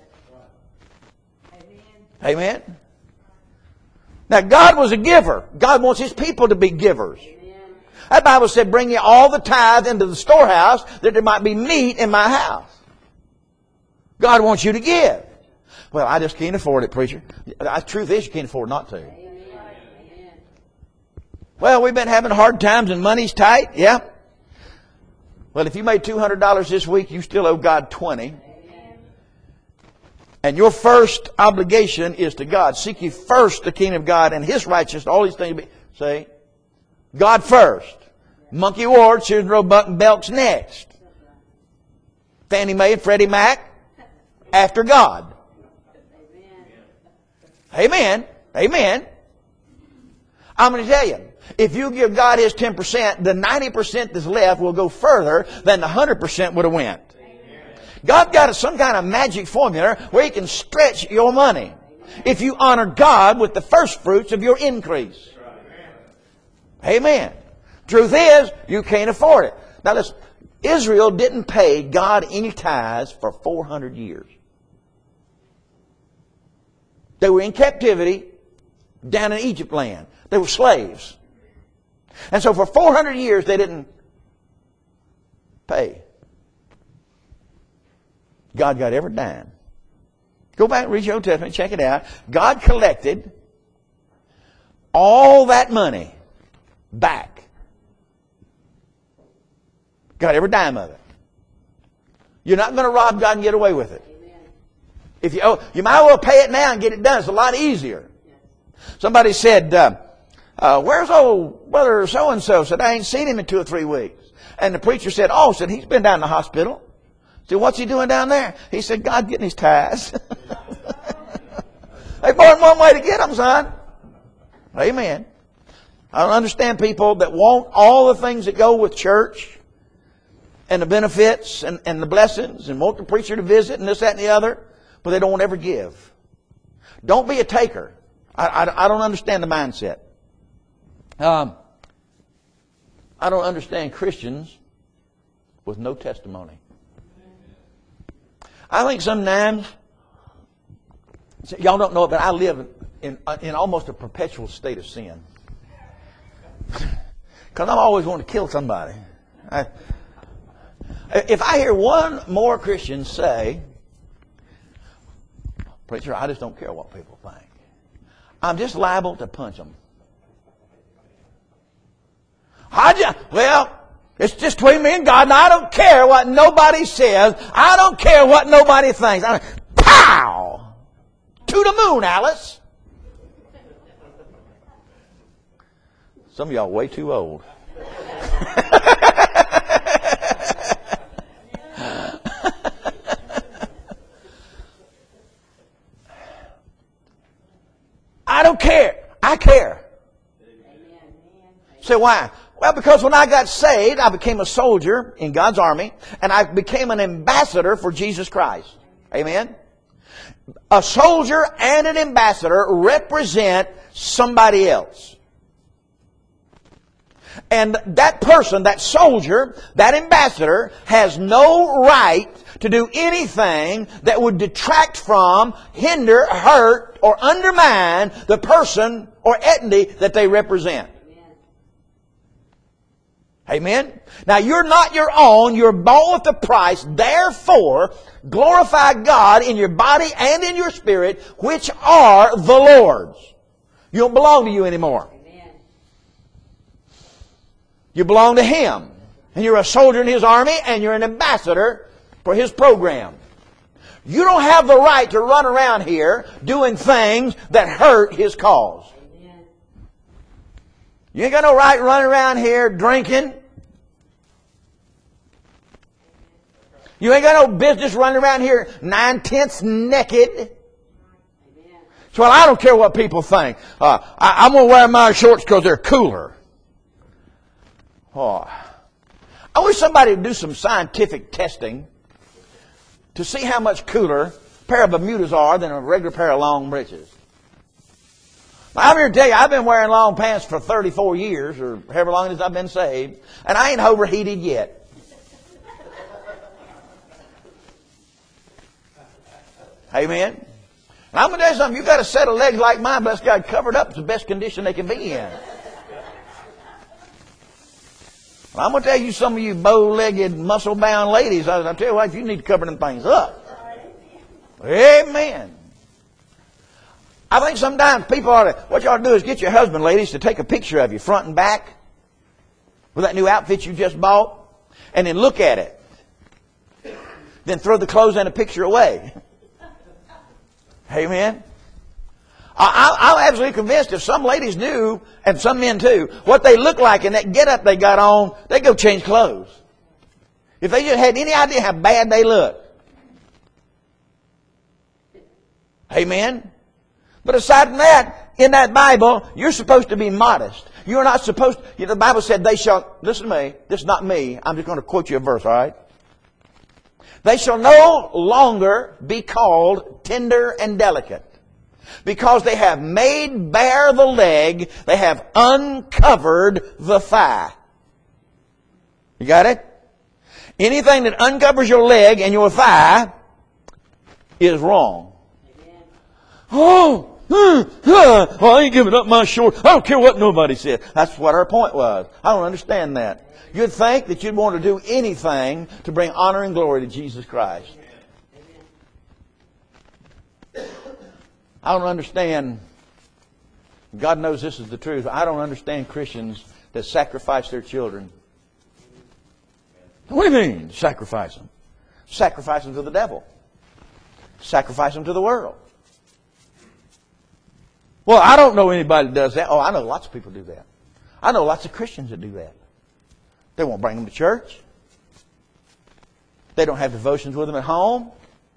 Amen? Now, God was a giver. God wants His people to be givers. That Bible said, bring ye all the tithe into the storehouse, that there might be meat in my house. God wants you to give. Well, I just can't afford it, preacher. The truth is, you can't afford not to. Well, we've been having hard times and money's tight. Yeah. Well, if you made $200 this week, you still owe God $20. And your first obligation is to God. Seek ye first the kingdom of God and His righteousness. All these things. Say, God first. Monkey Ward, Sears and Roebuck, and Belk's next. Fannie Mae and Freddie Mac after God. Amen. Amen. I'm going to tell you, if you give God His 10%, the 90% that's left will go further than the 100% would have went. God got some kind of magic formula where He can stretch your money if you honor God with the first fruits of your increase. Amen. Truth is, you can't afford it. Now listen, Israel didn't pay God any tithes for 400 years. They were in captivity down in Egypt land. They were slaves. And so for 400 years they didn't pay. God got every dime. Go back and read your Old Testament, check it out. God collected all that money back. Got every dime of it. You're not going to rob God and get away with it. If you owe, you might as well pay it now and get it done. It's a lot easier. Somebody said, where's old brother so-and-so? Said, I ain't seen him in 2 or 3 weeks. And the preacher said, said, he's been down in the hospital. Said, what's he doing down there? He said, God getting his tithes. They bought one way to get them, son. Amen. I don't understand people that want all the things that go with church and the benefits and the blessings and want the preacher to visit and this, that, and the other, but they don't ever give. Don't be a taker. I don't understand the mindset. I don't understand Christians with no testimony. I think sometimes, y'all don't know it, but I live in almost a perpetual state of sin. Because I'm always wanting to kill somebody. If I hear one more Christian say, preacher, I just don't care what people think, I'm just liable to punch them. Well, it's just between me and God, and I don't care what nobody says. I don't care what nobody thinks. Pow! To the moon, Alice. Some of y'all way too old. I don't care. I care. Say, why? Well, because when I got saved, I became a soldier in God's army, and I became an ambassador for Jesus Christ. Amen? A soldier and an ambassador represent somebody else. And that person, that soldier, that ambassador, has no right to do anything that would detract from, hinder, hurt, or undermine the person or entity that they represent. Amen? Now, you're not your own. You're bought with a price. Therefore, glorify God in your body and in your spirit, which are the Lord's. You don't belong to you anymore. Amen. You belong to Him. And you're a soldier in His army, and you're an ambassador for His program. You don't have the right to run around here doing things that hurt His cause. Amen. You ain't got no right running around here drinking. You ain't got no business running around here 9/10 naked. So I don't care what people think. I'm going to wear my shorts because they're cooler. Oh. I wish somebody would do some scientific testing to see how much cooler a pair of Bermudas are than a regular pair of long breeches. I'm here to tell you, I've been wearing long pants for 34 years, or however long it is I've been saved, and I ain't overheated yet. Amen. And I'm going to tell you something. You've got a set of legs like mine, bless God, covered up. It's the best condition they can be in. Well, I'm going to tell you, some of you bow-legged, muscle-bound ladies, I tell you what, you need to cover them things up. Amen. I think sometimes people what you ought to do is get your husband, ladies, to take a picture of you, front and back, with that new outfit you just bought, and then look at it. Then throw the clothes and the picture away. Amen. I'm absolutely convinced if some ladies knew, and some men too, what they look like and that get-up they got on, they'd go change clothes. If they just had any idea how bad they look. Amen. But aside from that, in that Bible, you're supposed to be modest. You're not supposed to, the Bible said they shall, listen to me, this is not me, I'm just going to quote you a verse, all right? They shall no longer be called tender and delicate, because they have made bare the leg, they have uncovered the thigh. You got it? Anything that uncovers your leg and your thigh is wrong. Well, I ain't giving up my short. I don't care what nobody said. That's what our point was. I don't understand that. You'd think that you'd want to do anything to bring honor and glory to Jesus Christ. I don't understand. God knows this is the truth. I don't understand Christians that sacrifice their children. What do you mean, sacrifice them? Sacrifice them to the devil. Sacrifice them to the world. Well, I don't know anybody that does that. Oh, I know lots of people do that. I know lots of Christians that do that. They won't bring them to church. They don't have devotions with them at home.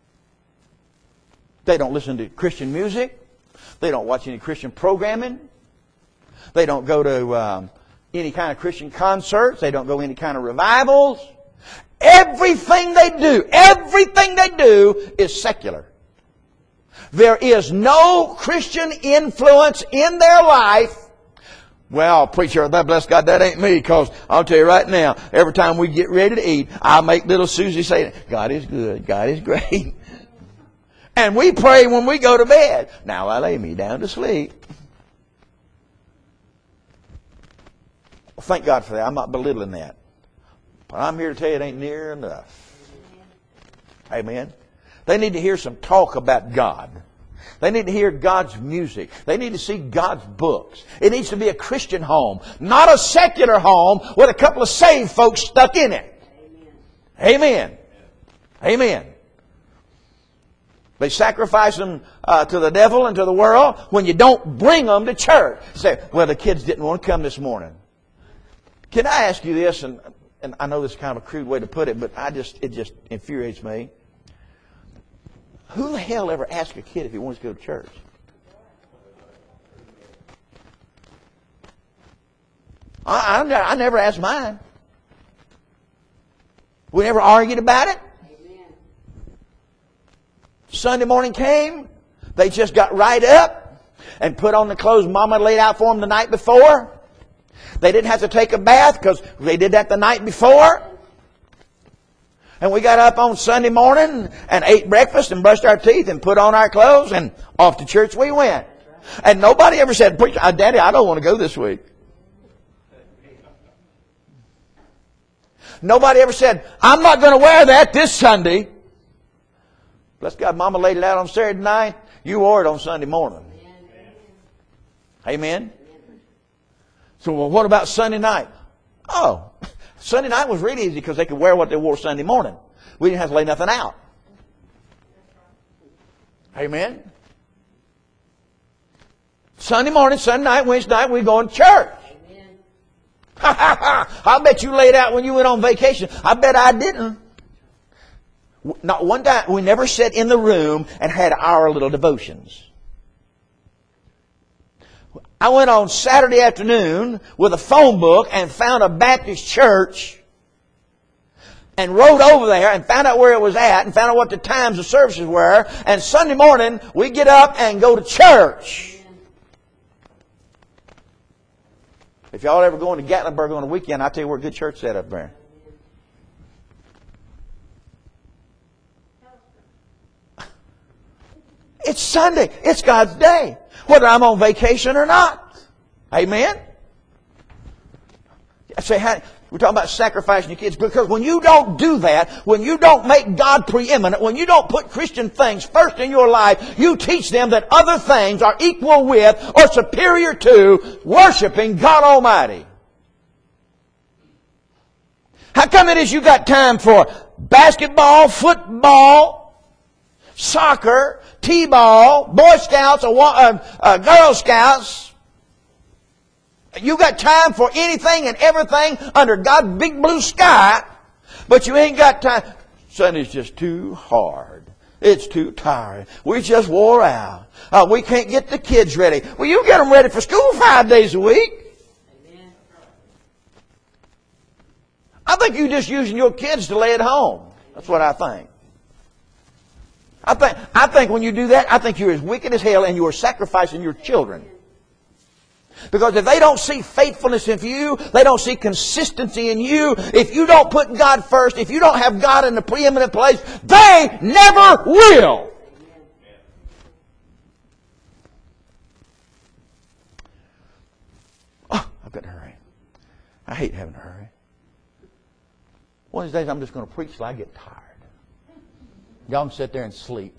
They don't listen to Christian music. They don't watch any Christian programming. They don't go to any kind of Christian concerts. They don't go to any kind of revivals. Everything they do is secular. There is no Christian influence in their life. Well, preacher, that bless God, that ain't me, because I'll tell you right now, every time we get ready to eat, I make little Susie say, God is good, God is great. And we pray when we go to bed. Now I lay me down to sleep. Well, thank God for that. I'm not belittling that. But I'm here to tell you it ain't near enough. Amen. They need to hear some talk about God. They need to hear God's music. They need to see God's books. It needs to be a Christian home, not a secular home with a couple of saved folks stuck in it. Amen. Amen. They sacrifice them to the devil and to the world when you don't bring them to church. You say, well, the kids didn't want to come this morning. Can I ask you this? And I know this is kind of a crude way to put it, but it just infuriates me. Who the hell ever asked a kid if he wants to go to church? I never asked mine. We never argued about it. Amen. Sunday morning came. They just got right up and put on the clothes Mama laid out for them the night before. They didn't have to take a bath because they did that the night before. And we got up on Sunday morning and ate breakfast and brushed our teeth and put on our clothes and off to church we went. And nobody ever said, "Preacher, Daddy, I don't want to go this week." Nobody ever said, "I'm not going to wear that this Sunday." Bless God, Mama laid it out on Saturday night. You wore it on Sunday morning. Amen? So, well, what about Sunday night? Oh, Sunday night was really easy because they could wear what they wore Sunday morning. We didn't have to lay nothing out. Amen? Sunday morning, Sunday night, Wednesday night, we go to church. I bet you laid out when you went on vacation. I bet I didn't. Not one time. We never sat in the room and had our little devotions. I went on Saturday afternoon with a phone book and found a Baptist church and rode over there and found out where it was at and found out what the times of services were. And Sunday morning, we get up and go to church. If y'all ever go into Gatlinburg on a weekend, I'll tell you where a good church set up there. It's Sunday. It's God's day. Whether I'm on vacation or not. Amen? I say, we're talking about sacrificing your kids. Because when you don't do that, when you don't make God preeminent, when you don't put Christian things first in your life, you teach them that other things are equal with or superior to worshiping God Almighty. How come it is you got time for basketball, football, soccer, T-ball, Boy Scouts, or Girl Scouts? You got time for anything and everything under God's big blue sky, but you ain't got time. Sunday's just too hard. It's too tiring. We just wore out. We can't get the kids ready. Well, you get them ready for school 5 days a week. Amen. I think you're just using your kids to lay at home. That's what I think. I think when you do that, I think you're as wicked as hell and you are sacrificing your children. Because if they don't see faithfulness in you, they don't see consistency in you, if you don't put God first, if you don't have God in the preeminent place, they never will. Oh, I've got to hurry. I hate having to hurry. One of these days I'm just going to preach till I get tired. Y'all can sit there and sleep.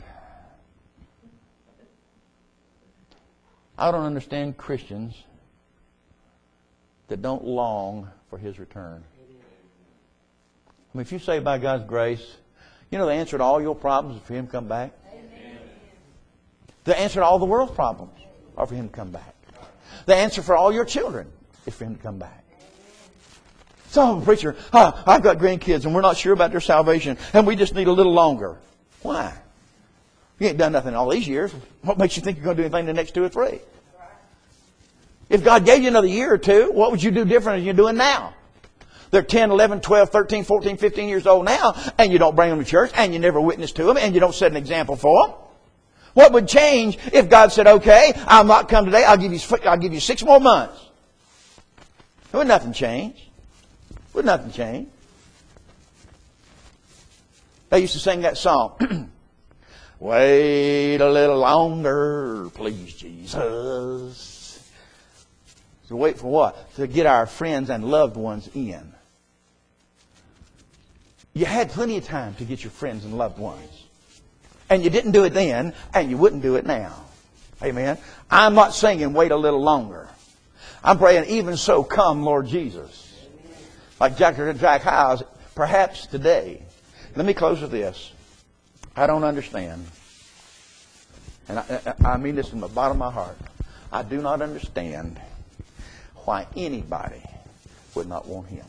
I don't understand Christians that don't long for His return. I mean, if you say by God's grace, you know the answer to all your problems is for Him to come back. Amen. The answer to all the world's problems are for Him to come back. The answer for all your children is for Him to come back. So, preacher, I've got grandkids and we're not sure about their salvation and we just need a little longer. Why? You ain't done nothing all these years. What makes you think you're going to do anything the next 2 or 3? If God gave you another year or 2, what would you do different than you're doing now? They're 10, 11, 12, 13, 14, 15 years old now, and you don't bring them to church, and you never witness to them, and you don't set an example for them. What would change if God said, okay, I'll not come today, I'll give you 6 more months? Would nothing change? Would nothing change? They used to sing that song. Wait a little longer, please, Jesus. So wait for what? To get our friends and loved ones in. You had plenty of time to get your friends and loved ones. And you didn't do it then, and you wouldn't do it now. Amen. I'm not singing wait a little longer. I'm praying even so come, Lord Jesus. Like Jack Hyles, perhaps today. Let me close with this. I don't understand. And I mean this from the bottom of my heart. I do not understand why anybody would not want Him.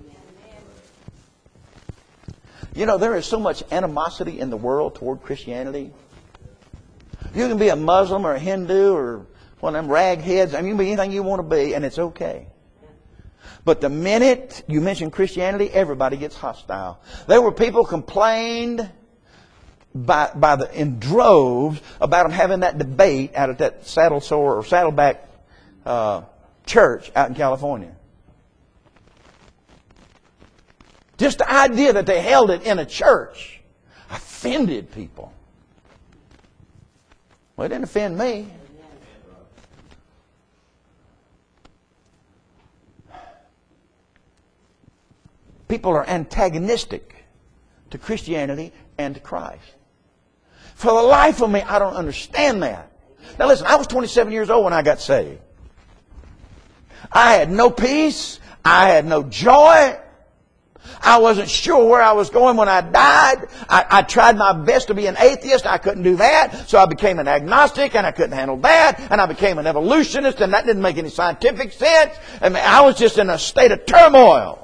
You know, there is so much animosity in the world toward Christianity. You can be a Muslim or a Hindu or one of them ragheads. I mean, you can be anything you want to be, and it's okay. But the minute you mention Christianity, everybody gets hostile. There were people complained in droves about them having that debate out at that saddle sore or saddleback church out in California. Just the idea that they held it in a church offended people. Well, it didn't offend me. People are antagonistic to Christianity and to Christ. For the life of me, I don't understand that. Now listen, I was 27 years old when I got saved. I had no peace. I had no joy. I wasn't sure where I was going when I died. I tried my best to be an atheist. I couldn't do that. So I became an agnostic, and I couldn't handle that. And I became an evolutionist, and that didn't make any scientific sense. I mean, I was just in a state of turmoil.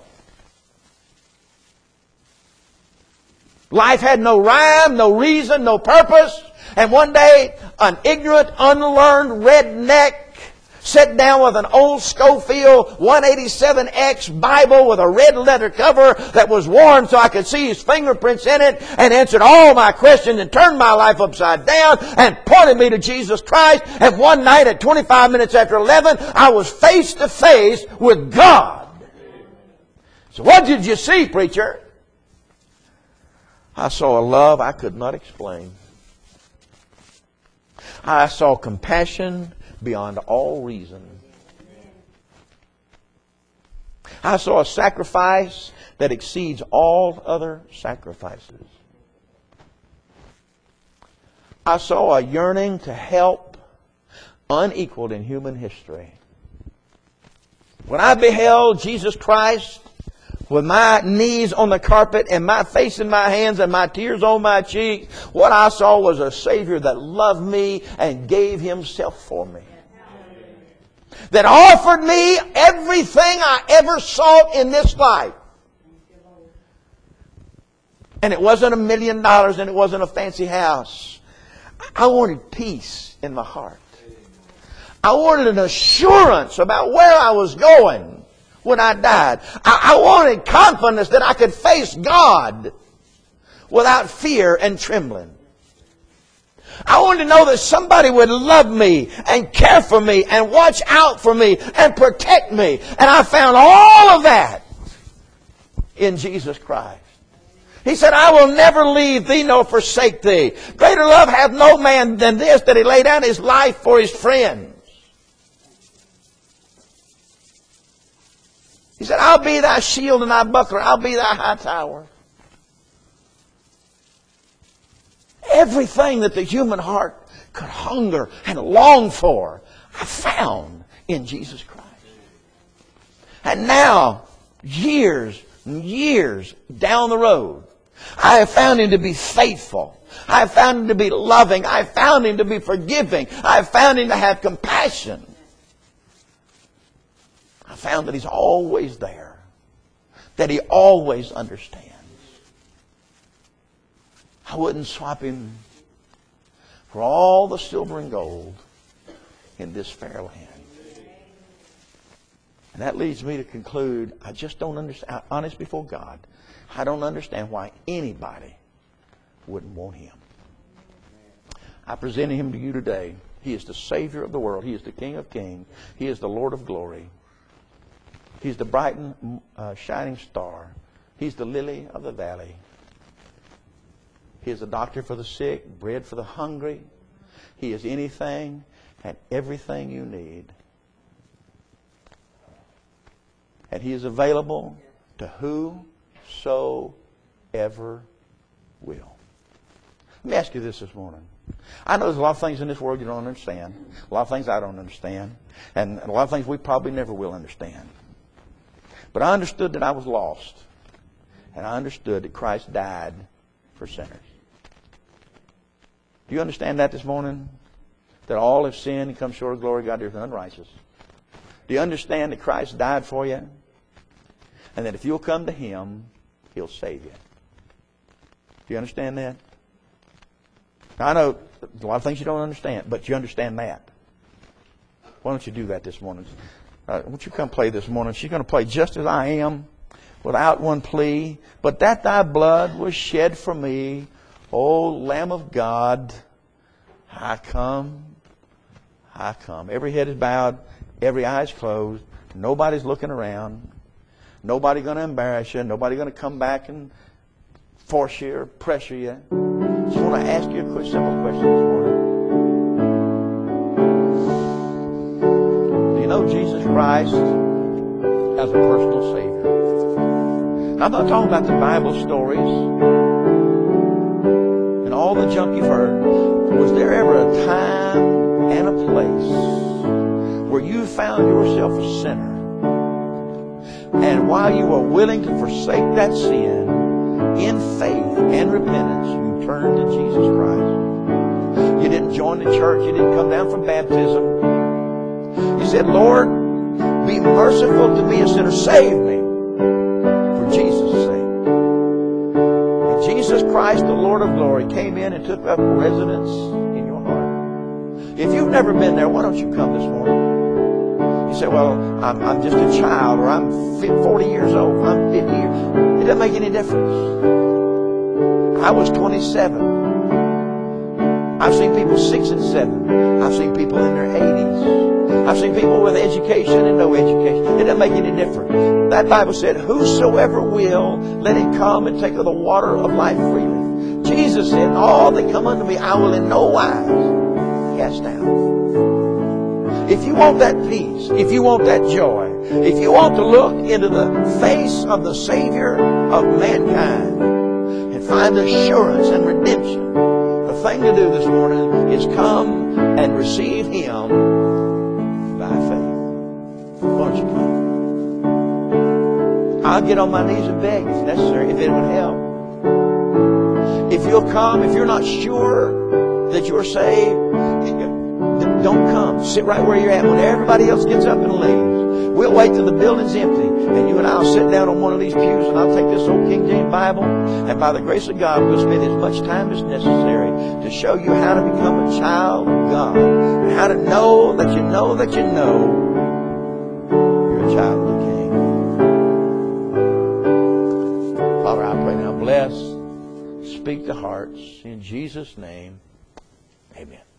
Life had no rhyme, no reason, no purpose. And one day, an ignorant, unlearned redneck sat down with an old Schofield 187X Bible with a red leather cover that was worn so I could see his fingerprints in it, and answered all my questions and turned my life upside down and pointed me to Jesus Christ. And one night at 25 minutes after 11, I was face to face with God. So what did you see, preacher? I saw a love I could not explain. I saw compassion beyond all reason. I saw a sacrifice that exceeds all other sacrifices. I saw a yearning to help unequaled in human history. When I beheld Jesus Christ with my knees on the carpet and my face in my hands and my tears on my cheeks, what I saw was a Savior that loved me and gave Himself for me. That offered me everything I ever sought in this life. And it wasn't $1 million and it wasn't a fancy house. I wanted peace in my heart. I wanted an assurance about where I was going when I died. I wanted confidence that I could face God without fear and trembling. I wanted to know that somebody would love me and care for me and watch out for me and protect me. And I found all of that in Jesus Christ. He said, I will never leave thee nor forsake thee. Greater love hath no man than this, that He lay down His life for His friends. He said, I'll be thy shield and thy buckler. I'll be thy high tower. Everything that the human heart could hunger and long for, I found in Jesus Christ. And now, years and years down the road, I have found Him to be faithful. I have found Him to be loving. I have found Him to be forgiving. I have found Him to have compassion. I found that He's always there. That He always understands. I wouldn't swap Him for all the silver and gold in this fair land. And that leads me to conclude, I just don't understand, honest before God, I don't understand why anybody wouldn't want Him. I present Him to you today. He is the Savior of the world. He is the King of kings. He is the Lord of glory. He's the bright and shining star. He's the lily of the valley. He is a doctor for the sick, bread for the hungry. He is anything and everything you need. And He is available to whosoever will. Let me ask you this morning. I know there's a lot of things in this world you don't understand. A lot of things I don't understand. And a lot of things we probably never will understand. But I understood that I was lost. And I understood that Christ died for sinners. Do you understand that this morning? That all have sinned and come short of glory of God, there's none righteous. Do you understand that Christ died for you? And that if you'll come to Him, He'll save you. Do you understand that? Now, I know a lot of things you don't understand, but you understand that. Why don't you do that this morning? Won't you come play this morning? She's going to play Just As I Am, without one plea. But that thy blood was shed for me, O Lamb of God, I come, I come. Every head is bowed, Every eye's closed. Nobody's looking around. Nobody going to embarrass you. Nobody going to come back and force you or pressure you. Just want to ask you a quick, simple question this morning. Do you know Jesus Christ as a personal Savior? Now, I'm not talking about the Bible stories and all the junk you've heard. Was there ever a time and a place where you found yourself a sinner, and while you were willing to forsake that sin, in faith and repentance, you turned to Jesus Christ? You didn't join the church. You didn't come down from baptism. You said, Lord, be merciful to me, a sinner. Save me for Jesus' sake. And Jesus Christ, the Lord of glory, came in and took up residence in your heart. If you've never been there, why don't you come this morning? You say, well, I'm just a child, or I'm 40 years old, I'm 50 years. It doesn't make any difference. I was 27. I've seen people 6 and 7. I've seen people in their 80s. I've seen people with education and no education. It doesn't make any difference. That Bible said, whosoever will, let him come and take of the water of life freely. Jesus said, all that come unto me, I will in no wise cast out. If you want that peace, if you want that joy, if you want to look into the face of the Savior of mankind and find assurance and redemption, the thing to do this morning is come and receive Him by faith. Why don't you come? I'll get on my knees and beg if necessary, if it would help. If you'll come, if you're not sure that you're saved, don't come. Sit right where you're at when everybody else gets up and leaves. We'll wait till the building's empty, and you and I will sit down on one of these pews, and I'll take this old King James Bible, and by the grace of God, we'll spend as much time as necessary to show you how to become a child of God, and how to know that you know that you know you're a child of the King. Father, I pray now, bless, speak to hearts. In Jesus' name, amen.